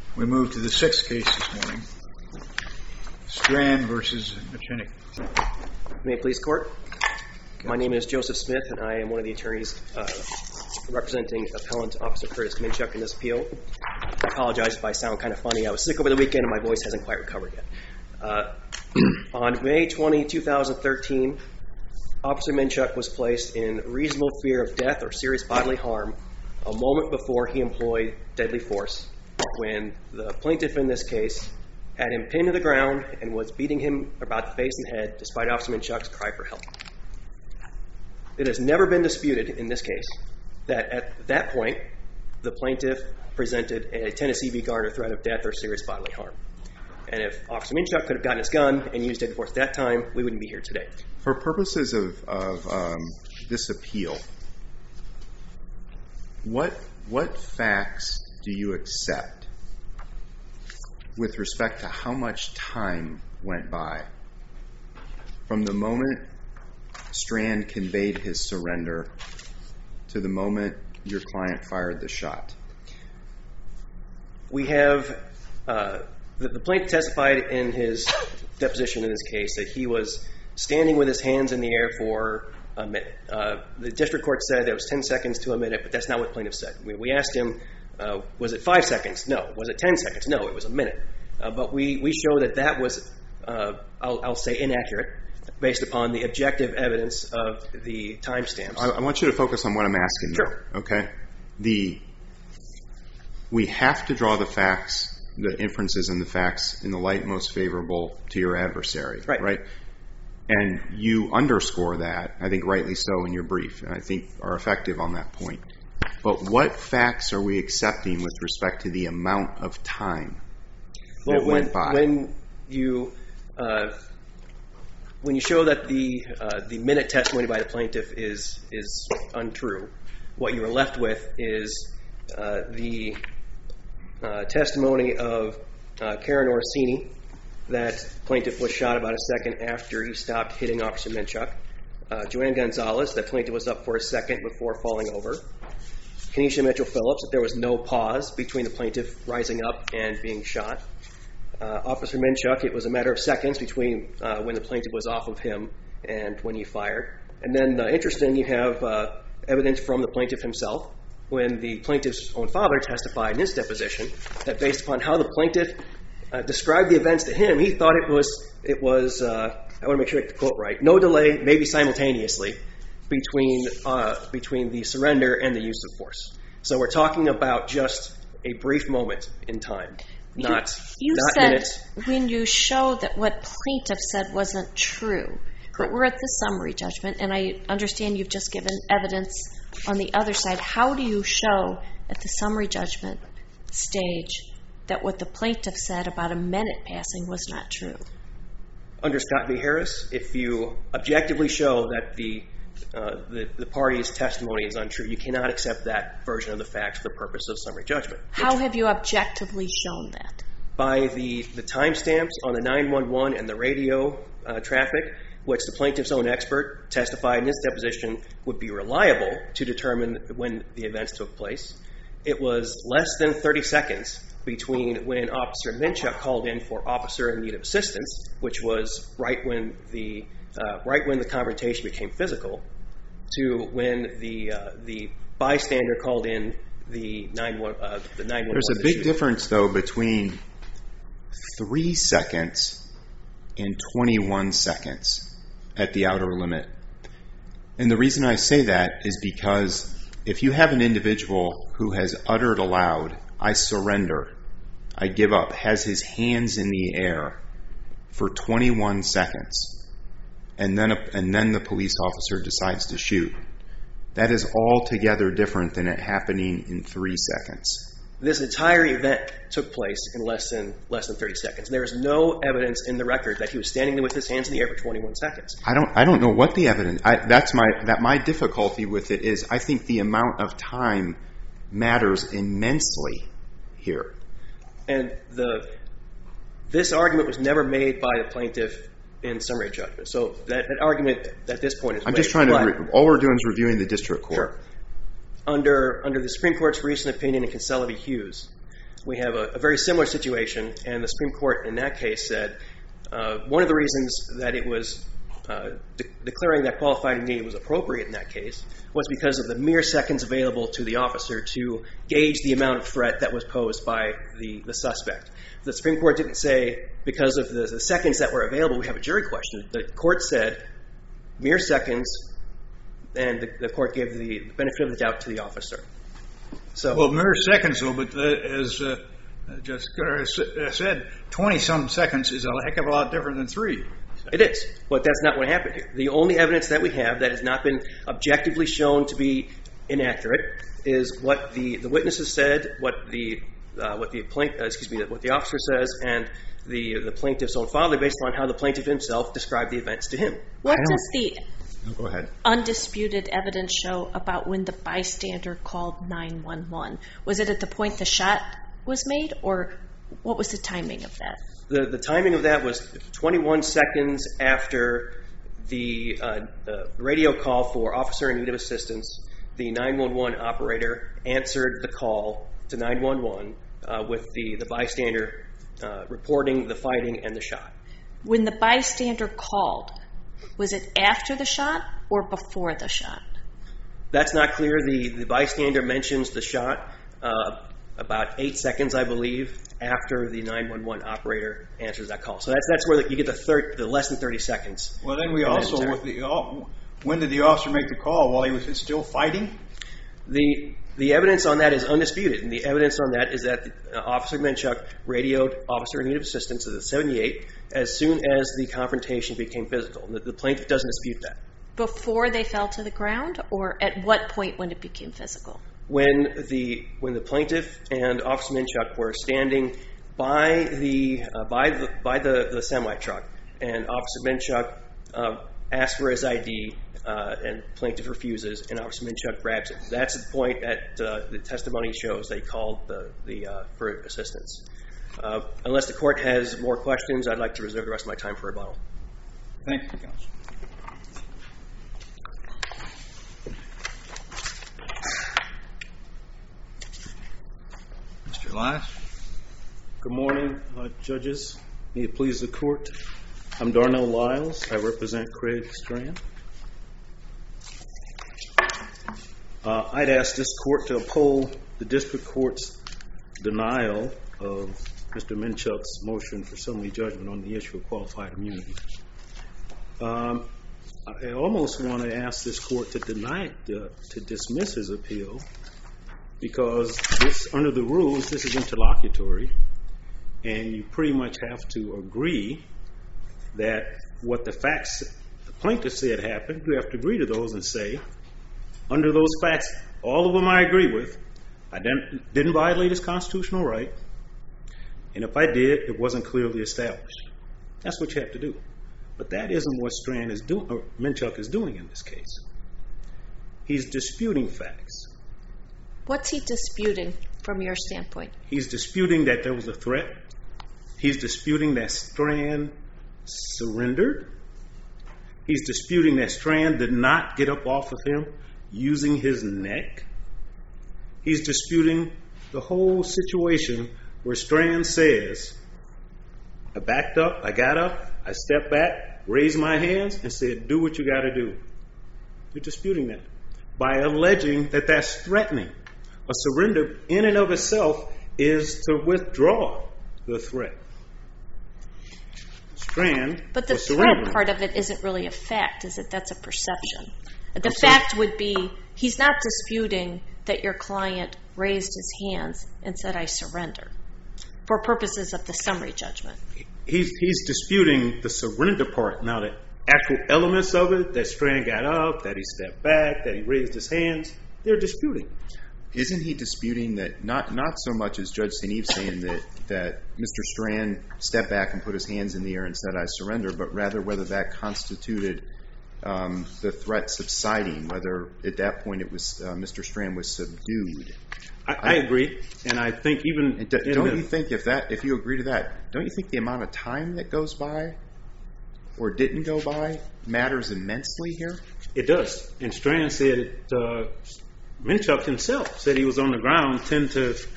We move to the sixth case this morning, Strand v. Michinick. May it please the court. My name is Joseph Smith, and I am one of the attorneys representing Appellant Officer Curtis Minchuk in this appeal. I apologize if I sound kind of funny. I was sick over the weekend, and my voice hasn't quite recovered yet. On May 20, 2013, Officer Minchuk was placed in reasonable fear of death or serious bodily harm a moment before he employed deadly force, when the plaintiff in this case had him pinned to the ground and was beating him about the face and head despite Officer Minchuk's cry for help. It has never been disputed in this case that at that point the plaintiff presented a Tennessee v. Garner threat of death or serious bodily harm. And if Officer Minchuk could have gotten his gun and used deadly force at that time, we wouldn't be here today. For purposes of this appeal, what facts do you accept with respect to how much time went by from the moment Strand conveyed his surrender to the moment your client fired the shot? We have the plaintiff testified in his deposition in this case that he was standing with his hands in the air for a minute. The district court said it was 10 seconds to a minute, but that's not what the plaintiff said. We asked him, was it 5 seconds? No. Was it 10 seconds? No, it was a minute. But we show that was, I'll say, inaccurate based upon the objective evidence of the timestamps. I want you to focus on what I'm asking. Sure. Okay? We have to draw the facts, the inferences and the facts in the light most favorable to your adversary. Right? And you underscore that, I think rightly so, in your brief, and I think are effective on that point. But what facts are we accepting with respect to the amount of time that went by? When you show that the minute testimony by the plaintiff is untrue, what you are left with is the testimony of Karen Orsini, that plaintiff was shot about a second after he stopped hitting Officer Minchuk. Joanne Gonzalez, that plaintiff was up for a second before falling over. Kenesha Mitchell-Phillips, that there was no pause between the plaintiff rising up and being shot. Officer Minchuk, it was a matter of seconds between when the plaintiff was off of him and when he fired. And then, interesting, you have evidence from the plaintiff himself, when the plaintiff's own father testified in his deposition that based upon how the plaintiff described the events to him, he thought it was I want to make sure I get the quote right, no delay, maybe simultaneously, between the surrender and the use of force. So we're talking about just a brief moment in time, not said minutes. When you show that what plaintiff said wasn't true, but we're at the summary judgment, and I understand you've just given evidence on the other side. How do you show at the summary judgment stage that what the plaintiff said about a minute passing was not true? Under Scott v. Harris, if you objectively show that the party's testimony is untrue, you cannot accept that version of the facts for the purpose of summary judgment. How have you objectively shown that? By the timestamps on the 911 and the radio traffic, which the plaintiff's own expert testified in his deposition would be reliable to determine when the events took place. It was less than 30 seconds between when Officer Minchuk called in for officer in need of assistance, which was right when the confrontation became physical, to when the bystander called in the 911. There's a big difference, though, between 3 seconds and 21 seconds at the outer limit. And the reason I say that is because if you have an individual who has uttered aloud, I surrender, I give up, has his hands in the air for 21 seconds, and then the police officer decides to shoot, that is altogether different than it happening in 3 seconds. This entire event took place in less than 30 seconds. There is no evidence in the record that he was standing there with his hands in the air for 21 seconds. I don't know what the evidence. My difficulty with it is I think the amount of time matters immensely here. And this argument was never made by the plaintiff in summary judgment. So that argument at this point is I'm just trying to. All we're doing is reviewing the district court. Sure. Under the Supreme Court's recent opinion in Kinsella v. Hughes, we have a very similar situation, and the Supreme Court in that case said one of the reasons that it was declaring that qualified immunity was appropriate in that case was because of the mere seconds available to the officer to gauge the amount of threat that was posed by the suspect. The Supreme Court didn't say because of the seconds that were available we have a jury question. The court said mere seconds, and the court gave the benefit of the doubt to the officer. So, Well, mere seconds, though, but as Judge Scudder said, 20-some seconds is a heck of a lot different than 3. it is, but that's not what happened here. The only evidence that we have that has not been objectively shown to be inaccurate is what the witnesses said, what the officer says, and the plaintiff's own father, based on how the plaintiff himself described the events to him. What does the Go ahead. undisputed evidence show about when the bystander called 911? Was it at the point the shot was made, or what was the timing of that? The timing of that was 21 seconds after the radio call for officer in need of assistance. The 911 operator answered the call to 911 with the bystander reporting the fighting and the shot. When the bystander called, was it after the shot or before the shot? That's not clear. The bystander mentions the shot about 8 seconds, I believe, after the 911 operator answers that call. So that's where you get the less than 30 seconds. Well, then we also, when did the officer make the call? While he was still fighting? The evidence on that is undisputed, and the evidence on that is that Officer Minchuk radioed officer in need of assistance at 78 as soon as the confrontation became physical. The plaintiff doesn't dispute that. Before they fell to the ground, or at what point when it became physical? When the plaintiff and Officer Minchuk were standing by the semi truck, and Officer Minchuk asked for his ID, and plaintiff refuses, and Officer Minchuk grabs it. That's the point that the testimony shows they called for assistance. Unless the court has more questions, I'd like to reserve the rest of my time for rebuttal. Thank you, Counsel. Mr. Elias? Good morning, judges. May it please the court. I'm Darnell Lyles. I represent Craig Strand. I'd ask this court to uphold the district court's denial of Mr. Minchuk's motion for summary judgment on the issue of qualified immunity. I almost want to ask this court to to dismiss his appeal, because under the rules, this is interlocutory, and you pretty much have to agree that what the facts the plaintiff said happened. You have to agree to those and say, under those facts, all of them I agree with. I didn't violate his constitutional right, and if I did, it wasn't clearly established. That's what you have to do. But that isn't what Strand is doing, or Minchuk is doing in this case. He's disputing facts. What's he disputing from your standpoint? He's disputing that there was a threat. He's disputing that Strand surrendered. He's disputing that Strand did not get up off of him using his neck. He's disputing the whole situation where Strand says, I backed up, I got up, I stepped back, raised my hands, and said, do what you got to do. You're disputing that by alleging that that's threatening. A surrender in and of itself is to withdraw the threat. Strand But the was threat surrendering. part of it isn't really a fact, is it? That's a perception. The fact would be, he's not disputing that your client raised his hands and said, I surrender, for purposes of the summary judgment. He's disputing the surrender part. Now, the actual elements of it, that Strand got up, that he stepped back, that he raised his hands, they're disputing. Isn't he disputing that, not so much as Judge St. Eve saying that Mr. Strand stepped back and put his hands in the air and said, I surrender, but rather whether that constituted the threat subsiding, whether at that point it was Mr. Strand was subdued? I agree, and I think even... Don't you think if you agree to that, don't you think the amount of time that goes by or didn't go by matters immensely here? It does. And Strand said Minchuk himself said he was on the ground 10 to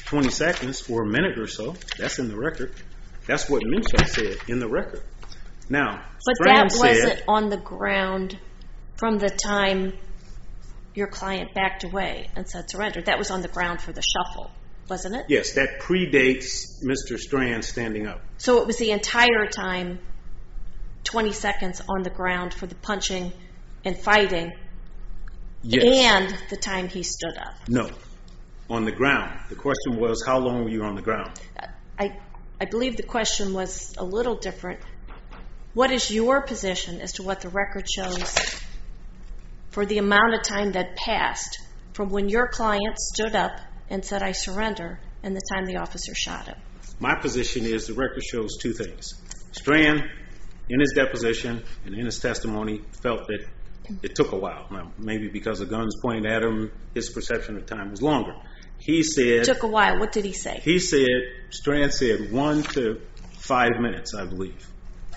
20 seconds or a minute or so. That's in the record. That's what Minchuk said in the record. Now, but Strand that wasn't on the ground from the time your client backed away and said surrender. That was on the ground for the shuffle, wasn't it? Yes, that predates Mr. Strand standing up. So it was the entire time, 20 seconds on the ground for the punching and fighting, Yes. and the time he stood up. No, on the ground. The question was, how long were you on the ground? I believe the question was a little different. What is your position as to what the record shows for the amount of time that passed from when your client stood up and said, I surrender, and the time the officer shot him? My position is the record shows two things. Strand, in his deposition and in his testimony, felt that it took a while. Now, maybe because the guns pointed at him, his perception of time was longer. He said... It took a while. What did he say? He said, Strand said 1 to 5 minutes, I believe.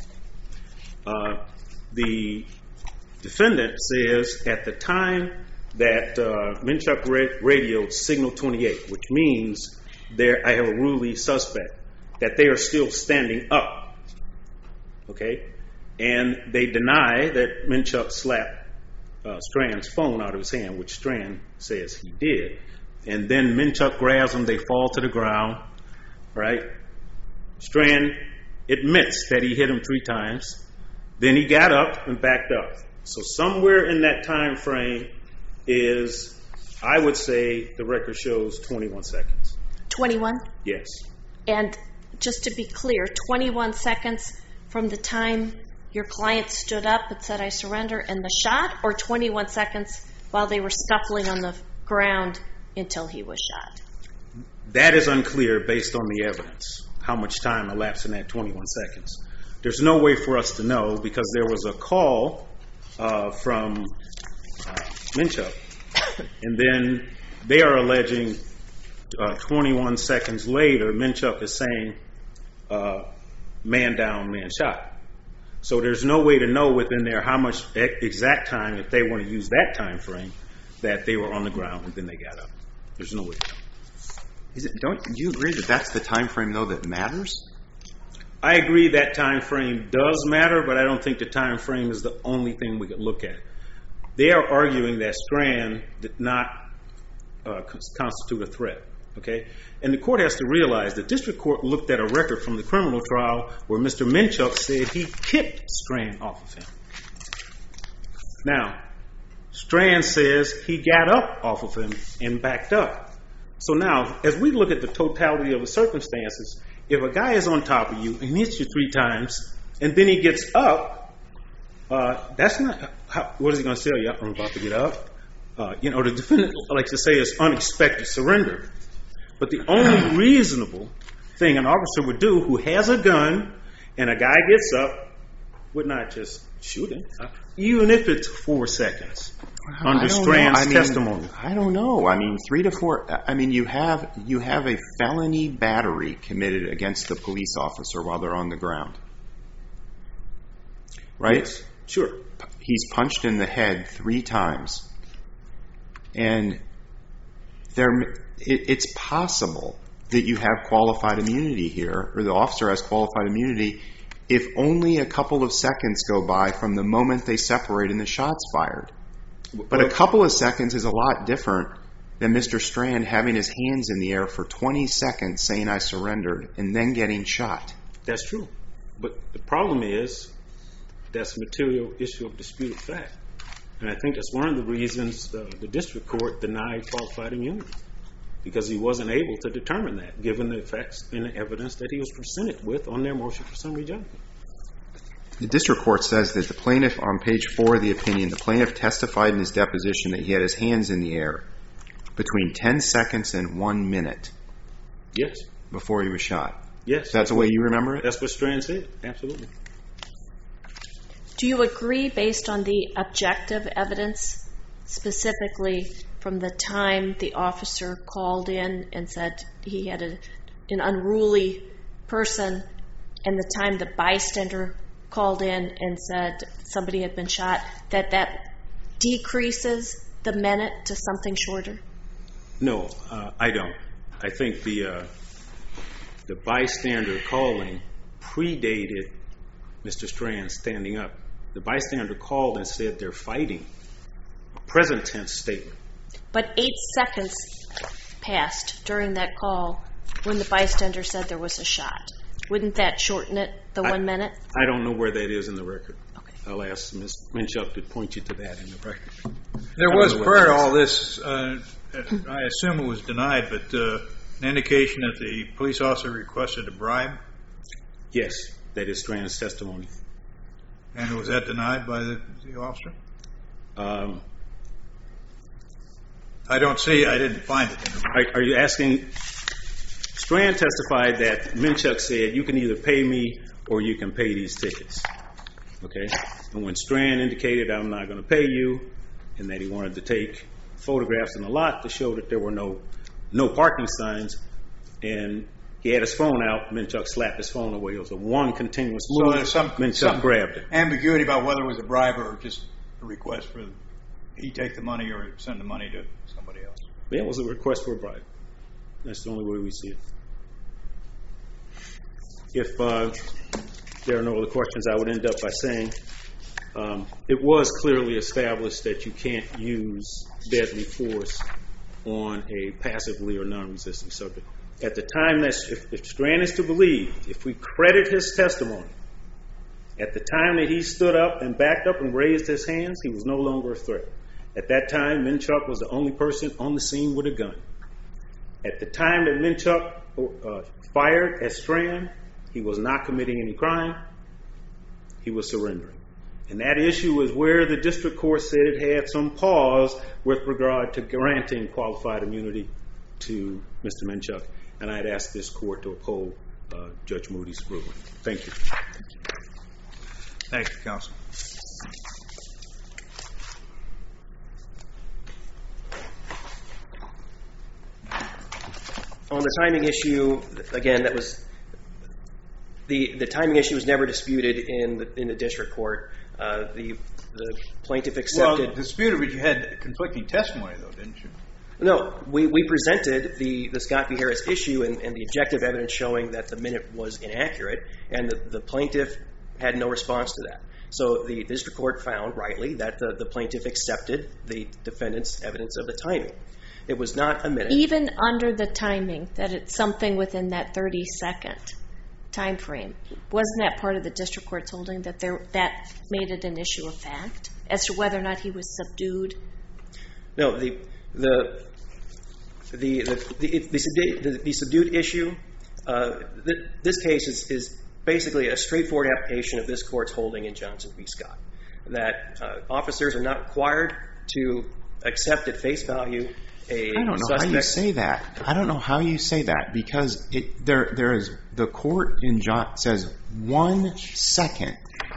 The defendant says at the time that Minchuk radioed signal 28, which means I have a ruly suspect, that they are still standing up. Okay? And they deny that Minchuk slapped Strand's phone out of his hand, which Strand says he did. And then Minchuk grabs him, they fall to the ground, right? Strand admits that he hit him 3 times. Then he got up and backed up. So somewhere in that time frame is, I would say, the record shows 21 seconds. 21? Yes. And just to be clear, 21 seconds from the time your client stood up and said, I surrender, and the shot, or 21 seconds while they were scuffling on the ground until he was shot? That is unclear based on the evidence, how much time elapsed in that 21 seconds. There's no way for us to know because there was a call from Minchuk, and then they are alleging 21 seconds later, Minchuk is saying, man down, man shot. So there's no way to know within there how much exact time, if they want to use that time frame, that they were on the ground and then they got up. There's no way to know. Don't you agree that that's the time frame, though, that matters? I agree that time frame does matter, but I don't think the time frame is the only thing we could look at. They are arguing that Strand did not constitute a threat. Okay? And the court has to realize the district court looked at a record from the criminal trial where Mr. Minchuk said he kicked Strand off of him. Now, Strand says he got up off of him and backed up. So now, as we look at the totality of the circumstances, if a guy is on top of you and hits you 3 times and then he gets up, that's not, what is he going to say? I'm about to get up. The defendant likes to say it's unexpected surrender. But the only reasonable thing an officer would do who has a gun and a guy gets up would not just shoot him, even if it's 4 seconds. Under Strand's testimony. I don't know. 3 to 4. You have a felony battery committed against the police officer while they're on the ground, right? Yes, sure. He's punched in the head 3 times, and it's possible that you have qualified immunity here, or the officer has qualified immunity, if only a couple of seconds go by from the moment they separate and the shot's fired. But a couple of seconds is a lot different than Mr. Strand having his hands in the air for 20 seconds saying I surrendered and then getting shot. That's true. But the problem is that's a material issue of disputed fact. And I think that's one of the reasons the district court denied qualified immunity, because he wasn't able to determine that given the facts and the evidence that he was presented with on their motion for summary judgment. The district court says that the plaintiff, on page 4 of the opinion, the plaintiff testified in his deposition that he had his hands in the air between 10 seconds and 1 minute. Yes. Before he was shot. Yes. That's the way you remember it? That's what Strand said. Absolutely. Do you agree, based on the objective evidence, specifically from the time the officer called in and said he had an unruly person, and the time the bystander called in and said somebody had been shot, that decreases the minute to something shorter? No, I don't. I think the bystander calling predated Mr. Strand standing up. The bystander called and said they're fighting. A present tense statement. But 8 seconds passed during that call when the bystander said there was a shot. Wouldn't that shorten it, the 1 minute? I don't know where that is in the record. Okay. I'll ask Ms. Minchuk to point you to that in the record. There was, prior to all this, I assume it was denied, but an indication that the police officer requested a bribe? Yes, that is Strand's testimony. And was that denied by the officer? I didn't find it. Are you asking? Strand testified that Minchuk said, you can either pay me or you can pay these tickets. Okay? And when Strand indicated, I'm not going to pay you, and that he wanted to take photographs in the lot to show that there were no parking signs, and he had his phone out, Minchuk slapped his phone away. It was a one continuous move. So there's some grabbed it. Ambiguity about whether it was a bribe or just a request for he take the money or send the money to somebody else. Yeah, it was a request for a bribe. That's the only way we see it. If there are no other questions, I would end up by saying it was clearly established that you can't use deadly force on a passively or non-resisting subject. At the time that, if Strand is to believe, if we credit his testimony, at the time that he stood up and backed up and raised his hands, he was no longer a threat. At that time, Minchuk was the only person on the scene with a gun. At the time that Minchuk fired at Strand, he was not committing any crime. He was surrendering. And that issue is where the district court said it had some pause with regard to granting qualified immunity to Mr. Minchuk. And I'd ask this court to uphold Judge Moody's ruling. Thank you. Thank you, counsel. On the timing issue, again, that was the timing issue was never disputed in the district court. The plaintiff accepted. Well, disputed, but you had conflicting testimony, though, didn't you? No, we presented the Scott v. Harris issue and the objective evidence showing that the minute was inaccurate, and the plaintiff had no response to that. So the district court found, rightly, that the plaintiff accepted the defendant's evidence of the timing. It was not a minute. Even under the timing, that it's something within that 30-second time frame, wasn't that part of the district court's holding that that made it an issue of fact as to whether or not he was subdued? No, the subdued issue. This case is basically a straightforward application of this court's holding in Johnson v. Scott, that officers are not required to accept at face value a I don't know suspect. how you say that. I don't know how you say that, because there is the court in John says 1 second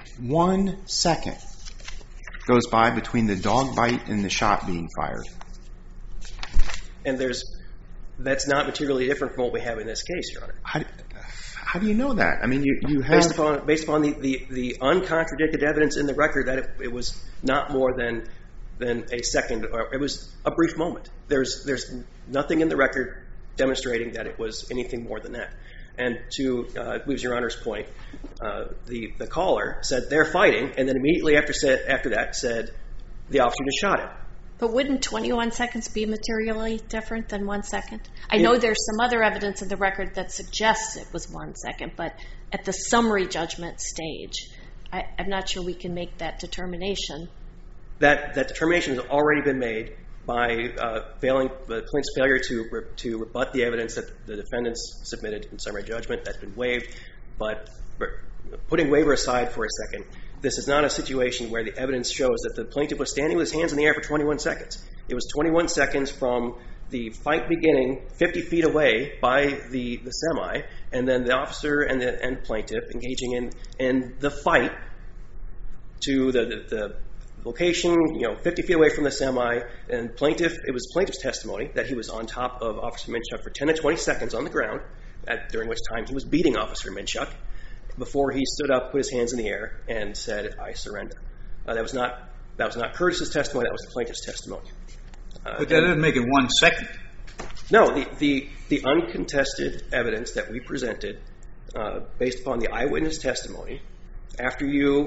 goes by between the dog bite and the shot being fired. And that's not materially different from what we have in this case, Your Honor. How do you know that? I mean, you have based upon the uncontradicted evidence in the record that it was not more than a second, or it was a brief moment. There's nothing in the record demonstrating that it was anything more than that. And to Your Honor's point, the caller said they're fighting, and then immediately after that said the officer just shot him. But wouldn't 21 seconds be materially different than 1 second? I know there's some other evidence in the record that suggests it was 1 second, but at the summary judgment stage, I'm not sure we can make that determination. That determination has already been made by the plaintiff's failure to rebut the evidence that the defendants submitted in summary judgment. That's been waived. But putting waiver aside for a second, this is not a situation where the evidence shows that the plaintiff was standing with his hands in the air for 21 seconds. It was 21 seconds from the fight beginning 50 feet away by the semi, and then the officer and the plaintiff engaging in the fight to the location, 50 feet away from the semi. And it was plaintiff's testimony that he was on top of Officer Minchuk for 10 to 20 seconds on the ground, during which time he was beating Officer Minchuk, before he stood up, put his hands in the air, and said, "I surrender." That was not Curtis's testimony. That was the plaintiff's testimony. But that doesn't make it 1 second. No, the uncontested evidence that we presented, based upon the eyewitness testimony, after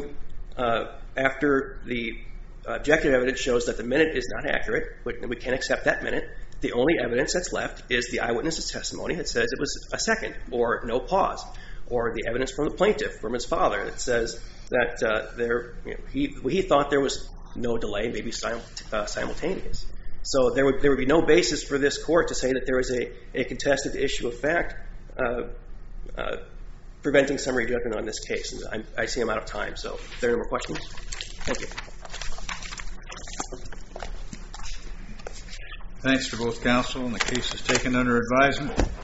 the objective evidence shows that the minute is not accurate, we can't accept that minute. The only evidence that's left is the eyewitness's testimony that says it was a second, or no pause, or the evidence from the plaintiff, from his father, that says that he thought there was no delay, maybe simultaneous. So there would be no basis for this court to say that there was a contested issue of fact preventing summary judgment on this case. And I see I'm out of time, so if there are no more questions, thank you. Thanks to both counsel, and the case is taken under advisement.